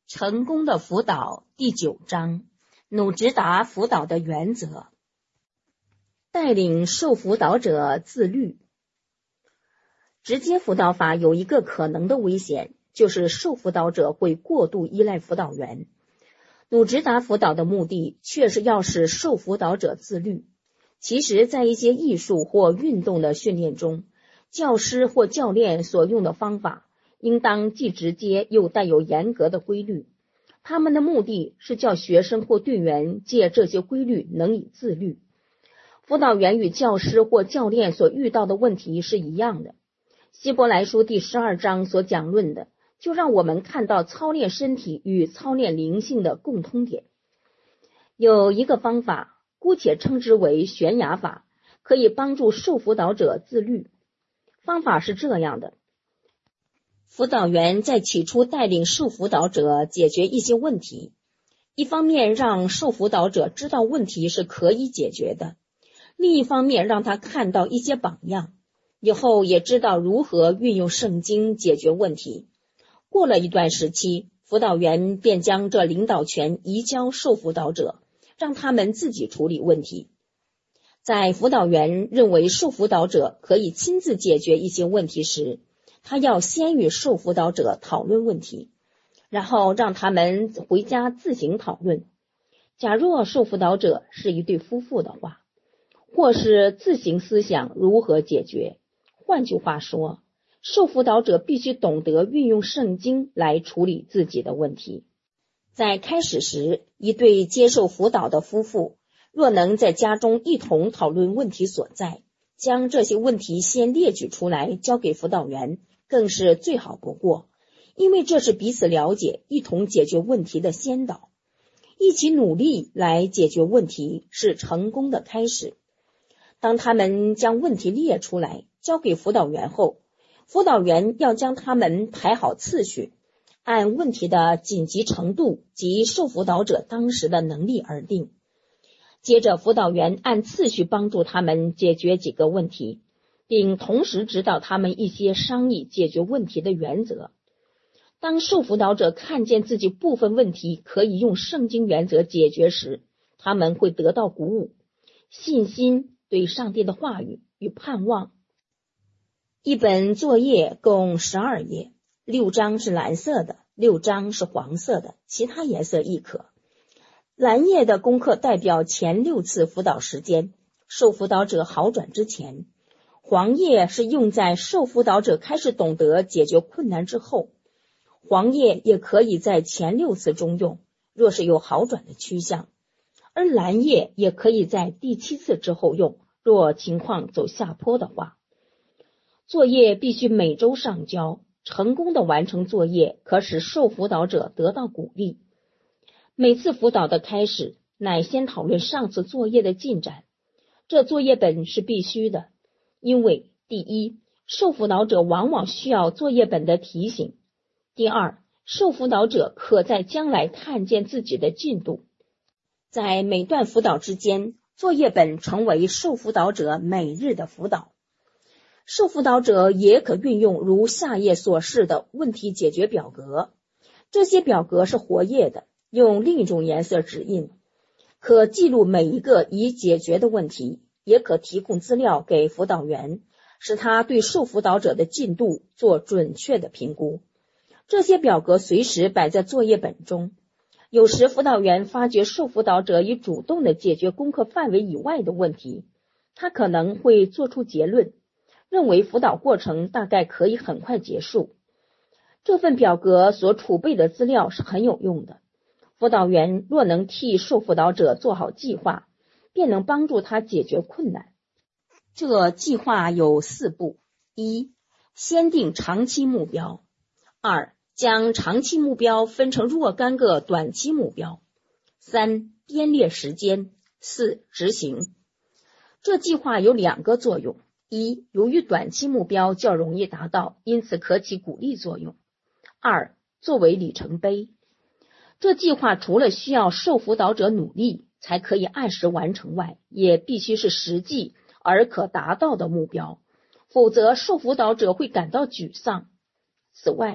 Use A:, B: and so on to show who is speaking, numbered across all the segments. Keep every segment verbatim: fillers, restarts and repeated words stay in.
A: 成功的辅导第九章，努直达辅导的原则。带领受辅导者自律。直接辅导法有一个可能的危险，就是受辅导者会过度依赖辅导员。努直达辅导的目的却是要使受辅导者自律。其实在一些艺术或运动的训练中，教师或教练所用的方法应当既直接又带有严格的规律，他们的目的是叫学生或队员借这些规律能以自律。辅导员与教师或教练所遇到的问题是一样的。希伯来书第十二章所讲论的，就让我们看到操练身体与操练灵性的共通点。有一个方法，姑且称之为悬崖法，可以帮助受辅导者自律。方法是这样的：辅导员在起初带领受辅导者解决一些问题，一方面让受辅导者知道问题是可以解决的，另一方面让他看到一些榜样，以后也知道如何运用圣经解决问题。过了一段时期，辅导员便将这领导权移交受辅导者，让他们自己处理问题。在辅导员认为受辅导者可以亲自解决一些问题时，他要先与受辅导者讨论问题，然后让他们回家自行讨论。假若受辅导者是一对夫妇的话，或是自行思想如何解决。换句话说，受辅导者必须懂得运用圣经来处理自己的问题。在开始时，一对接受辅导的夫妇若能在家中一同讨论问题所在，将这些问题先列举出来交给辅导员，更是最好不过，因为这是彼此了解、一同解决问题的先导。一起努力来解决问题是成功的开始。当他们将问题列出来交给辅导员后，辅导员要将他们排好次序，按问题的紧急程度及受辅导者当时的能力而定。接着辅导员按次序帮助他们解决几个问题，并同时指导他们一些商议解决问题的原则。当受辅导者看见自己部分问题可以用圣经原则解决时，他们会得到鼓舞，信心、对上帝的话语与盼望。一本作业共十二页，六张是蓝色的，六张是黄色的，其他颜色亦可。蓝页的功课代表前六次辅导时间，受辅导者好转之前。黄页是用在受辅导者开始懂得解决困难之后。黄页也可以在前六次中用，若是有好转的趋向。而蓝页也可以在第七次之后用，若情况走下坡的话。作业必须每周上交，成功的完成作业可使受辅导者得到鼓励。每次辅导的开始，乃先讨论上次作业的进展。这作业本是必须的，因为第一，受辅导者往往需要作业本的提醒；第二，受辅导者可在将来看见自己的进度。在每段辅导之间，作业本成为受辅导者每日的辅导。受辅导者也可运用如下页所示的问题解决表格，这些表格是活页的，用另一种颜色指印，可记录每一个已解决的问题，也可提供资料给辅导员，使他对受辅导者的进度做准确的评估。这些表格随时摆在作业本中。有时辅导员发觉受辅导者已主动地解决功课范围以外的问题，他可能会做出结论，认为辅导过程大概可以很快结束。这份表格所储备的资料是很有用的。辅导员若能替受辅导者做好计划，便能帮助他解决困难。这计划有四步：一、先定长期目标；二、将长期目标分成若干个短期目标；三、编列时间；四、执行。这计划有两个作用：一、由于短期目标较容易达到，因此可起鼓励作用；二、作为里程碑。这计划除了需要受辅导者努力才可以按时完成外，也必须是实际而可达到的目标，否则受辅导者会感到沮丧。此外，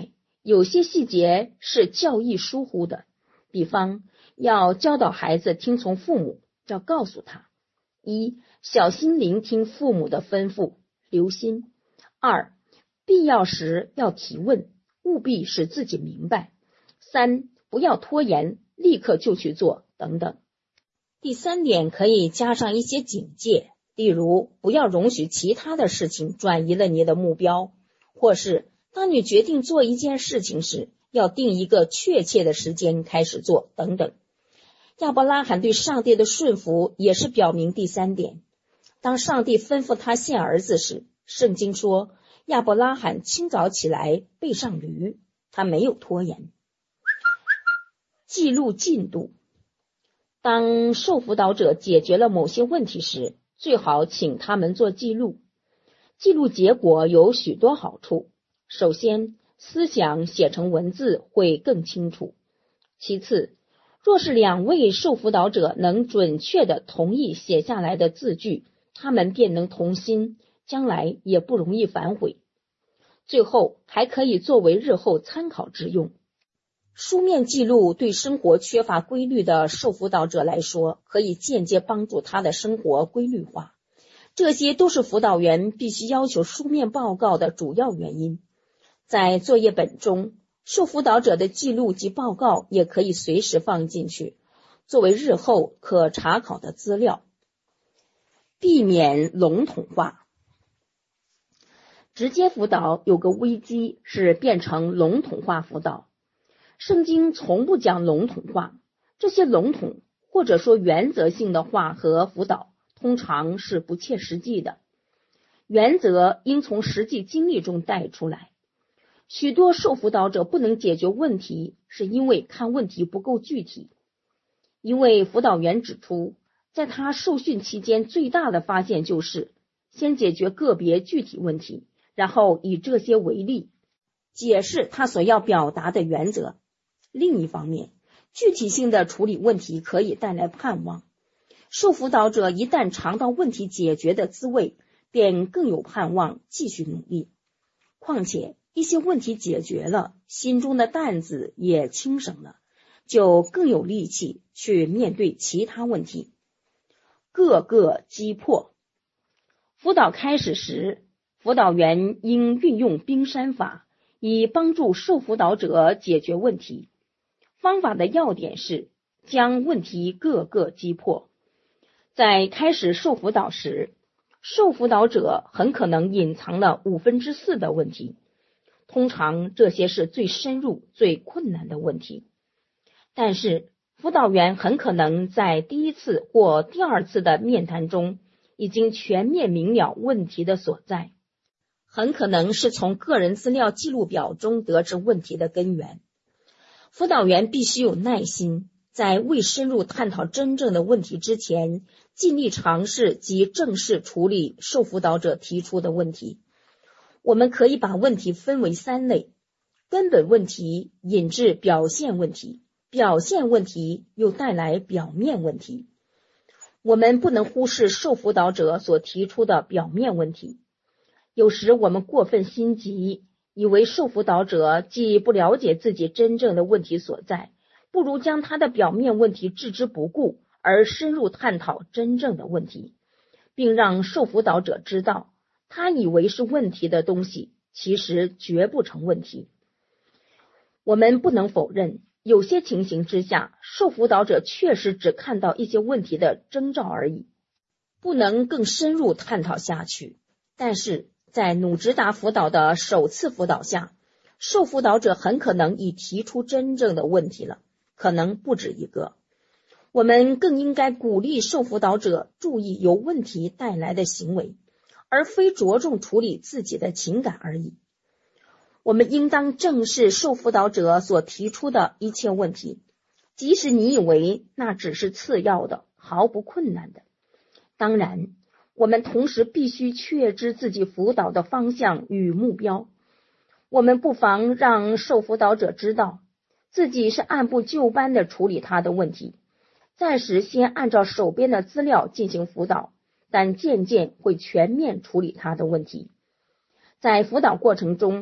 A: 有些细节是教义疏忽的，比方要教导孩子听从父母，要告诉他：一、小心聆听父母的吩咐，留心；二、必要时要提问，务必使自己明白；三、不要拖延，立刻就去做，等等。第三点可以加上一些警戒，例如不要容许其他的事情转移了你的目标，或是当你决定做一件事情时，要定一个确切的时间开始做，等等。亚伯拉罕对上帝的顺服也是表明第三点。当上帝吩咐他献儿子时，圣经说亚伯拉罕清早起来背上驴，他没有拖延。记录进度。当受辅导者解决了某些问题时，最好请他们做记录。记录结果有许多好处。首先，思想写成文字会更清楚。其次，若是两位受辅导者能准确地同意写下来的字句，他们便能同心，将来也不容易反悔。最后，还可以作为日后参考之用。书面记录对生活缺乏规律的受辅导者来说，可以间接帮助他的生活规律化。这些都是辅导员必须要求书面报告的主要原因。在作业本中，受辅导者的记录及报告也可以随时放进去，作为日后可查考的资料。避免笼统化。直接辅导有个危机是变成笼统化辅导。圣经从不讲笼统化，这些笼统或者说原则性的话和辅导通常是不切实际的。原则应从实际经历中带出来。许多受辅导者不能解决问题，是因为看问题不够具体。一位辅导员指出，在他受训期间最大的发现就是先解决个别具体问题，然后以这些为例，解释他所要表达的原则。另一方面，具体性的处理问题可以带来盼望。受辅导者一旦尝到问题解决的滋味，便更有盼望继续努力。况且一些问题解决了，心中的担子也轻省了，就更有力气去面对其他问题。各个击破。辅导开始时，辅导员应运用冰山法，以帮助受辅导者解决问题。方法的要点是将问题各个击破。在开始受辅导时，受辅导者很可能隐藏了五分之四的问题，通常这些是最深入、最困难的问题。但是辅导员很可能在第一次或第二次的面谈中已经全面明了问题的所在，很可能是从个人资料记录表中得知问题的根源。辅导员必须有耐心，在未深入探讨真正的问题之前，尽力尝试及正式处理受辅导者提出的问题。我们可以把问题分为三类：根本问题引致表现问题，表现问题又带来表面问题。我们不能忽视受辅导者所提出的表面问题。有时我们过分心急，以为受辅导者既不了解自己真正的问题所在，不如将他的表面问题置之不顾，而深入探讨真正的问题，并让受辅导者知道，他以为是问题的东西，其实绝不成问题。我们不能否认，有些情形之下，受辅导者确实只看到一些问题的征兆而已，不能更深入探讨下去。但是在努直达辅导的首次辅导下，受辅导者很可能已提出真正的问题了，可能不止一个。我们更应该鼓励受辅导者注意由问题带来的行为，而非着重处理自己的情感而已。我们应当正视受辅导者所提出的一切问题，即使你以为那只是次要的、毫不困难的。当然，我们同时必须确知自己辅导的方向与目标。我们不妨让受辅导者知道，自己是按部就班地处理他的问题，暂时先按照手边的资料进行辅导，但渐渐会全面处理他的问题。在辅导过程中，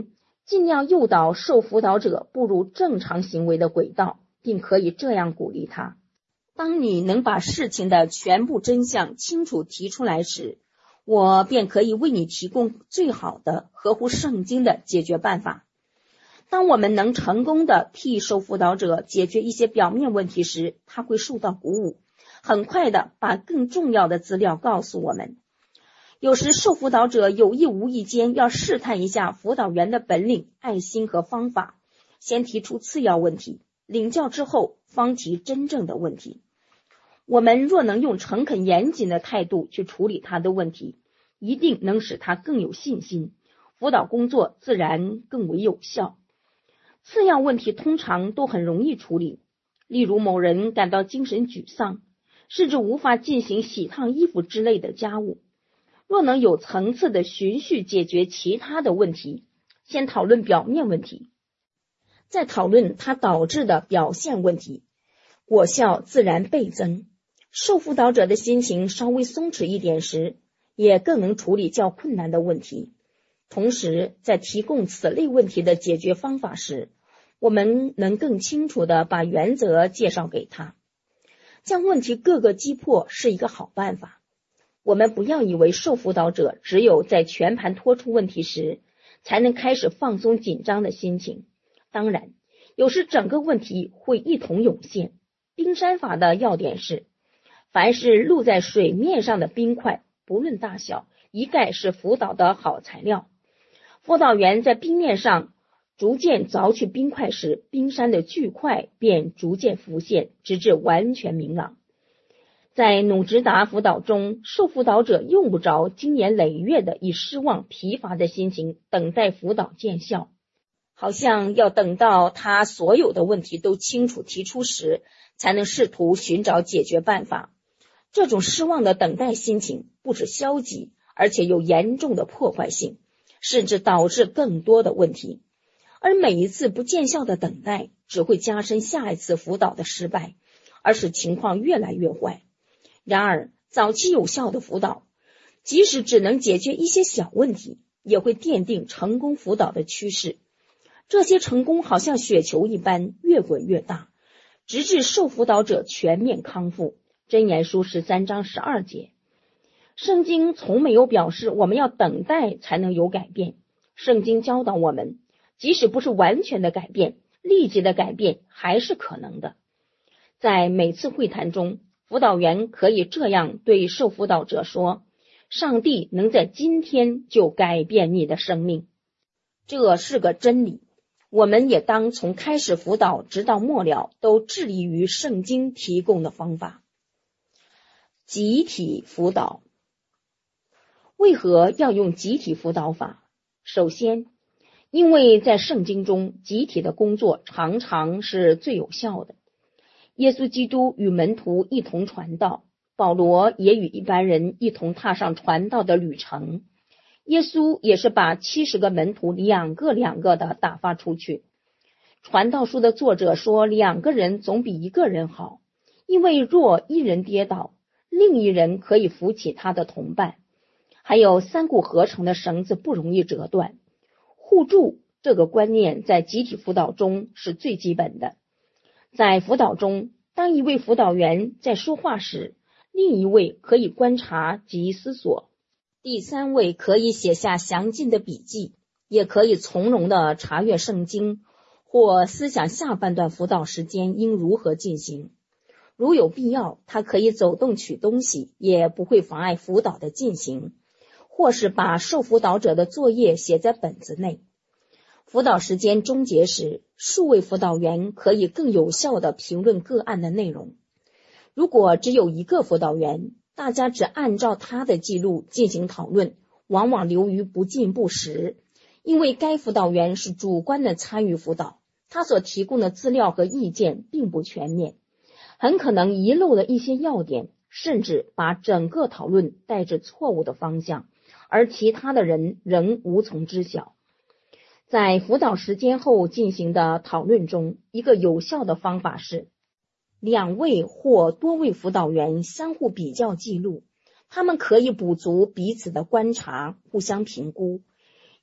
A: 尽量诱导受辅导者步入正常行为的轨道，并可以这样鼓励他：当你能把事情的全部真相清楚提出来时，我便可以为你提供最好的合乎圣经的解决办法。当我们能成功的替受辅导者解决一些表面问题时，他会受到鼓舞，很快的把更重要的资料告诉我们。有时受辅导者有意无意间要试探一下辅导员的本领、爱心和方法，先提出次要问题，领教之后方提真正的问题。我们若能用诚恳严谨的态度去处理他的问题，一定能使他更有信心，辅导工作自然更为有效。次要问题通常都很容易处理，例如某人感到精神沮丧，甚至无法进行洗烫衣服之类的家务。若能有层次的循序解决其他的问题，先讨论表面问题，再讨论它导致的表现问题，果效自然倍增。受辅导者的心情稍微松弛一点时，也更能处理较困难的问题。同时，在提供此类问题的解决方法时，我们能更清楚地把原则介绍给他。将问题各个击破是一个好办法。我们不要以为受辅导者只有在全盘托出问题时，才能开始放松紧张的心情。当然，有时整个问题会一同涌现。冰山法的要点是，凡是露在水面上的冰块，不论大小，一概是辅导的好材料。辅导员在冰面上逐渐凿去冰块时，冰山的巨块便逐渐浮现，直至完全明朗。在努直达辅导中，受辅导者用不着经年累月的以失望疲乏的心情等待辅导见效，好像要等到他所有的问题都清楚提出时，才能试图寻找解决办法。这种失望的等待心情不止消极，而且有严重的破坏性，甚至导致更多的问题。而每一次不见效的等待，只会加深下一次辅导的失败，而使情况越来越坏。然而，早期有效的辅导，即使只能解决一些小问题，也会奠定成功辅导的趋势。这些成功好像雪球一般越滚越大，直至受辅导者全面康复。箴言书十三章十二节。圣经从没有表示我们要等待才能有改变。圣经教导我们，即使不是完全的改变，立即的改变还是可能的。在每次会谈中，辅导员可以这样对受辅导者说：上帝能在今天就改变你的生命。这是个真理。我们也当从开始辅导直到末了都致力于圣经提供的方法。集体辅导。为何要用集体辅导法？首先，因为在圣经中，集体的工作常常是最有效的。耶稣基督与门徒一同传道，保罗也与一般人一同踏上传道的旅程。耶稣也是把七十个门徒两个两个的打发出去。传道书的作者说，两个人总比一个人好，因为若一人跌倒，另一人可以扶起他的同伴。还有三股合成的绳子不容易折断。互助这个观念在集体辅导中是最基本的。在辅导中，当一位辅导员在说话时，另一位可以观察及思索，第三位可以写下详尽的笔记，也可以从容地查阅圣经，或思想下半段辅导时间应如何进行。如有必要，他可以走动取东西，也不会妨碍辅导的进行，或是把受辅导者的作业写在本子内。辅导时间终结时，数位辅导员可以更有效地评论个案的内容。如果只有一个辅导员，大家只按照他的记录进行讨论，往往流于不进不实，因为该辅导员是主观的参与辅导，他所提供的资料和意见并不全面，很可能遗漏了一些要点，甚至把整个讨论带至错误的方向，而其他的人仍无从知晓。在辅导时间后进行的讨论中，一个有效的方法是两位或多位辅导员相互比较记录，他们可以补足彼此的观察，互相评估。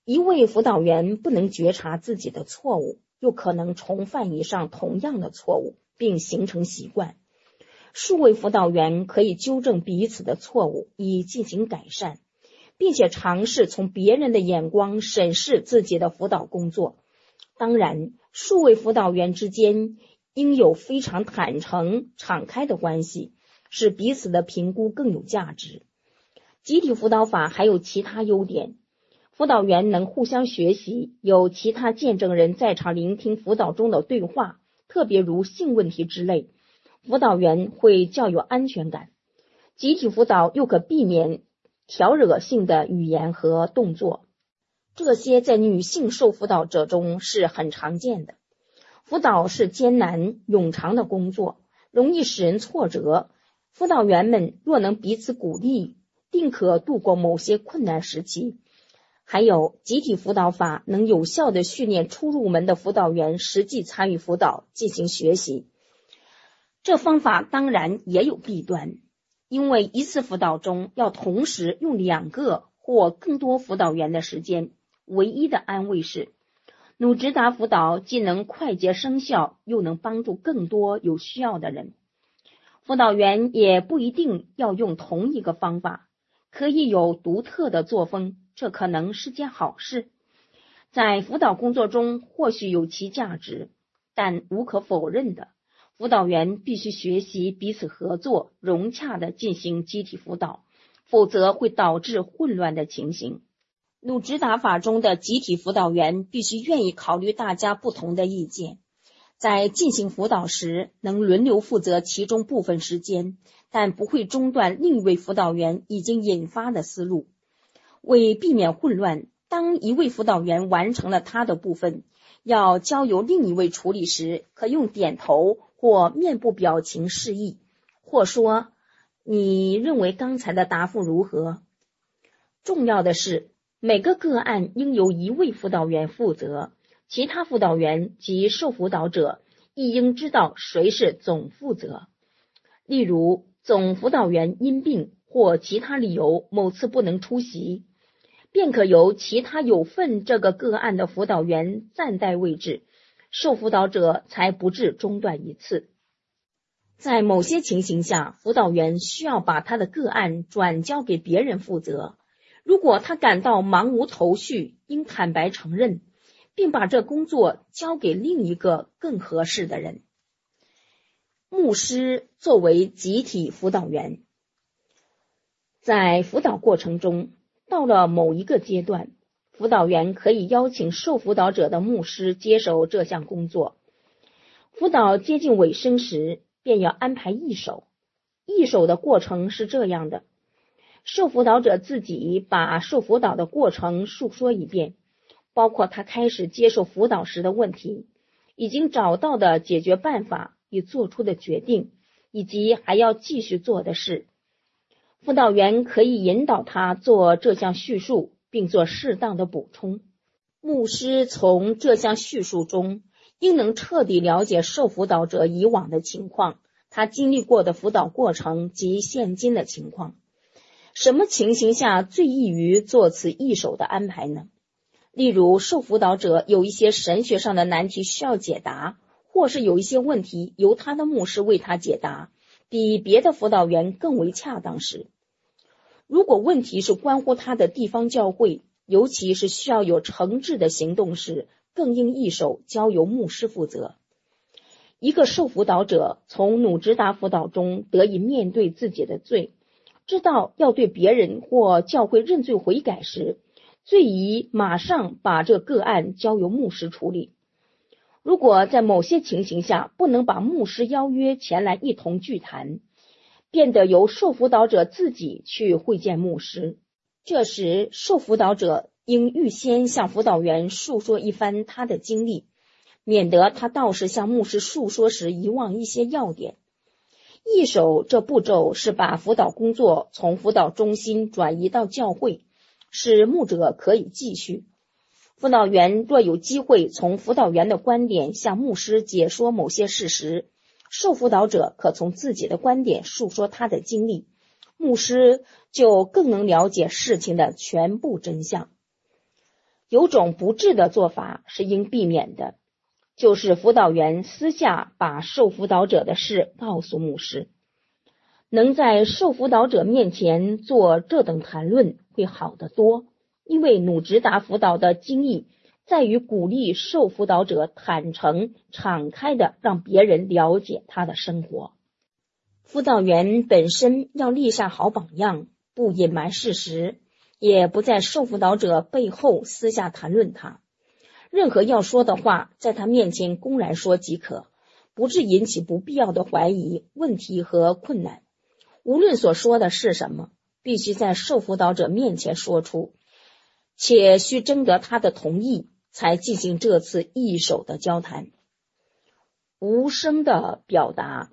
A: 一位辅导员不能觉察自己的错误，又可能重犯以上同样的错误，并形成习惯。数位辅导员可以纠正彼此的错误，以进行改善，并且尝试从别人的眼光审视自己的辅导工作。当然，数位辅导员之间应有非常坦诚、敞开的关系，使彼此的评估更有价值。集体辅导法还有其他优点，辅导员能互相学习，有其他见证人在场聆听辅导中的对话，特别如性问题之类，辅导员会较有安全感。集体辅导又可避免挑惹性的语言和动作，这些在女性受辅导者中是很常见的。辅导是艰难冗长的工作，容易使人挫折。辅导员们若能彼此鼓励，定可度过某些困难时期。还有，集体辅导法能有效地训练初入门的辅导员实际参与辅导，进行学习。这方法当然也有弊端，因为一次辅导中要同时用两个或更多辅导员的时间。唯一的安慰是，努直达辅导既能快捷生效，又能帮助更多有需要的人。辅导员也不一定要用同一个方法，可以有独特的作风，这可能是件好事。在辅导工作中或许有其价值，但无可否认的，辅导员必须学习彼此合作，融洽地进行集体辅导，否则会导致混乱的情形。努直达法中的集体辅导员必须愿意考虑大家不同的意见，在进行辅导时能轮流负责其中部分时间，但不会中断另一位辅导员已经引发的思路。为避免混乱，当一位辅导员完成了他的部分，要交由另一位处理时，可用点头或面部表情示意，或说你认为刚才的答复如何。重要的是，每个个案应由一位辅导员负责，其他辅导员及受辅导者亦应知道谁是总负责。例如，总辅导员因病或其他理由某次不能出席，便可由其他有份这个个案的辅导员暂代位置，受辅导者才不致中断一次。在某些情形下，辅导员需要把他的个案转交给别人负责。如果他感到茫无头绪，应坦白承认，并把这工作交给另一个更合适的人。牧师作为集体辅导员，在辅导过程中，到了某一个阶段，辅导员可以邀请受辅导者的牧师接手这项工作。辅导接近尾声时，便要安排一手。一手的过程是这样的：受辅导者自己把受辅导的过程述说一遍，包括他开始接受辅导时的问题，已经找到的解决办法与做出的决定，以及还要继续做的事。辅导员可以引导他做这项叙述，并做适当的补充。牧师从这项叙述中应能彻底了解受辅导者以往的情况，他经历过的辅导过程及现今的情况。什么情形下最易于做此一手的安排呢？例如，受辅导者有一些神学上的难题需要解答，或是有一些问题由他的牧师为他解答，比别的辅导员更为恰当时。如果问题是关乎他的地方教会，尤其是需要有诚挚的行动时，更应一手交由牧师负责。一个受辅导者从努直达辅导中得以面对自己的罪，知道要对别人或教会认罪悔改时，最宜马上把这个案交由牧师处理。如果在某些情形下不能把牧师邀约前来一同聚谈，便得由受辅导者自己去会见牧师。这时，受辅导者应预先向辅导员述说一番他的经历，免得他到时向牧师述说时遗忘一些要点。一手这步骤是把辅导工作从辅导中心转移到教会，使牧者可以继续。辅导员若有机会从辅导员的观点向牧师解说某些事实，受辅导者可从自己的观点述说他的经历，牧师就更能了解事情的全部真相。 有种不智的做法是应避免的，就是辅导员私下把受辅导者的事告诉牧师。能在受辅导者面前做这等谈论会好得多，因为努直达辅导的精义在于鼓励受辅导者坦诚敞开的让别人了解他的生活。辅导员本身要立下好榜样，不隐瞒事实，也不在受辅导者背后私下谈论他。任何要说的话在他面前公然说即可，不致引起不必要的怀疑、问题和困难。无论所说的是什么，必须在受辅导者面前说出，且需征得他的同意，才进行这次一手的交谈。无声的表达，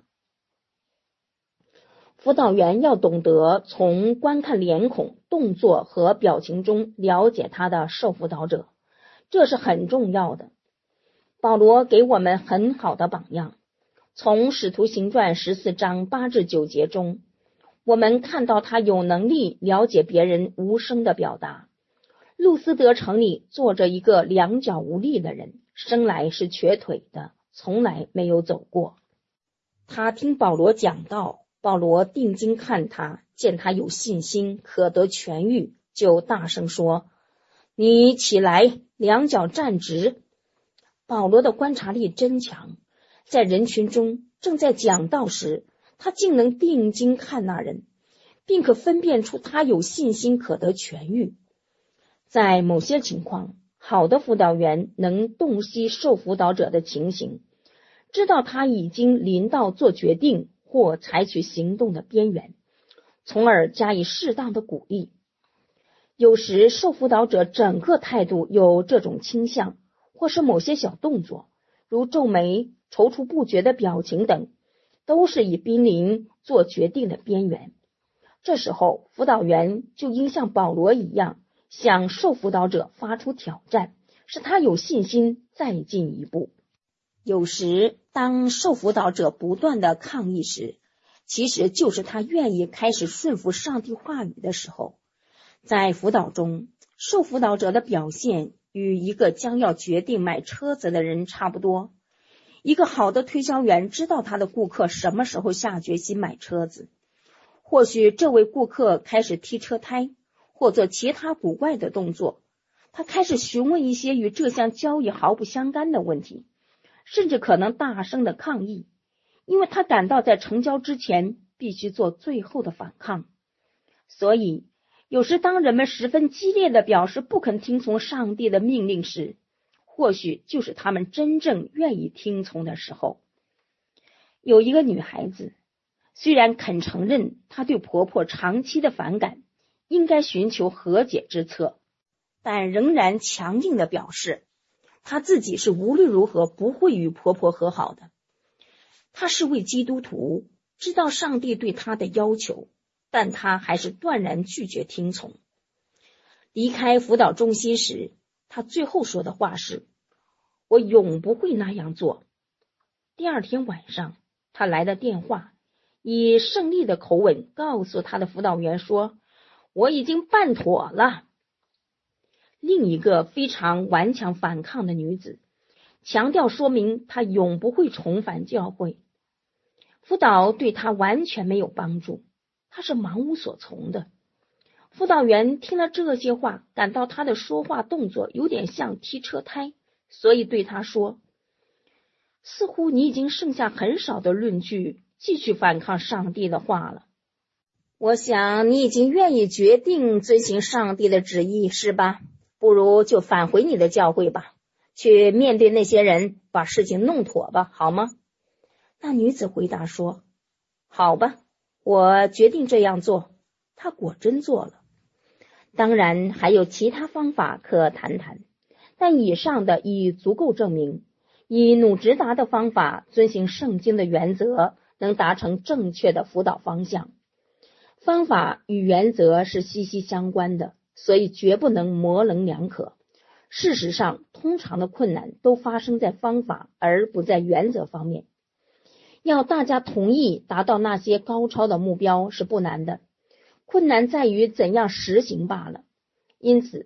A: 辅导员要懂得从观看脸孔、动作和表情中了解他的受辅导者，这是很重要的。保罗给我们很好的榜样，从使徒行传十四章八至九节中，我们看到他有能力了解别人无声的表达。路斯德城里坐着一个两脚无力的人，生来是瘸腿的，从来没有走过。他听保罗讲道，保罗定睛看他，见他有信心，可得痊愈，就大声说：你起来，两脚站直。保罗的观察力真强，在人群中正在讲道时，他竟能定睛看那人，并可分辨出他有信心可得痊愈。在某些情况，好的辅导员能洞悉受辅导者的情形，知道他已经临到做决定或采取行动的边缘，从而加以适当的鼓励。有时受辅导者整个态度有这种倾向，或是某些小动作，如皱眉、踌躇不决的表情等，都是已濒临做决定的边缘。这时候辅导员就应像保罗一样，向受辅导者发出挑战，使他有信心再进一步。有时当受辅导者不断的抗议时，其实就是他愿意开始顺服上帝话语的时候。在辅导中，受辅导者的表现与一个将要决定买车子的人差不多。一个好的推销员知道他的顾客什么时候下决心买车子，或许这位顾客开始踢车胎，或做其他古怪的动作，他开始询问一些与这项交易毫不相干的问题，甚至可能大声的抗议，因为他感到在成交之前必须做最后的反抗。所以有时当人们十分激烈的表示不肯听从上帝的命令时，或许就是他们真正愿意听从的时候。有一个女孩子，虽然肯承认她对婆婆长期的反感，应该寻求和解之策，但仍然强硬地表示她自己是无论如何不会与婆婆和好的。她是位基督徒，知道上帝对她的要求，但她还是断然拒绝听从。离开辅导中心时，她最后说的话是：我永不会那样做。第二天晚上，她来了电话，以胜利的口吻告诉她的辅导员说：我已经办妥了。另一个非常顽强反抗的女子强调说明她永不会重返教会。辅导对她完全没有帮助，她是盲无所从的。辅导员听了这些话，感到她的说话动作有点像踢车胎，所以对她说：似乎你已经剩下很少的论据继续反抗上帝的话了。我想你已经愿意决定遵行上帝的旨意，是吧？不如就返回你的教会吧，去面对那些人，把事情弄妥吧，好吗？那女子回答说：好吧，我决定这样做。她果真做了。当然还有其他方法可谈谈，但以上的已足够证明，以努直达的方法遵行圣经的原则，能达成正确的辅导方向。方法与原则是息息相关的，所以绝不能模棱两可。事实上，通常的困难都发生在方法而不在原则方面。要大家同意达到那些高超的目标是不难的，困难在于怎样实行罢了。因此，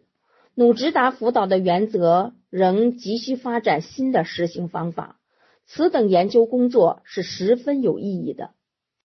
A: 努直达辅导的原则仍急需发展新的实行方法，此等研究工作是十分有意义的。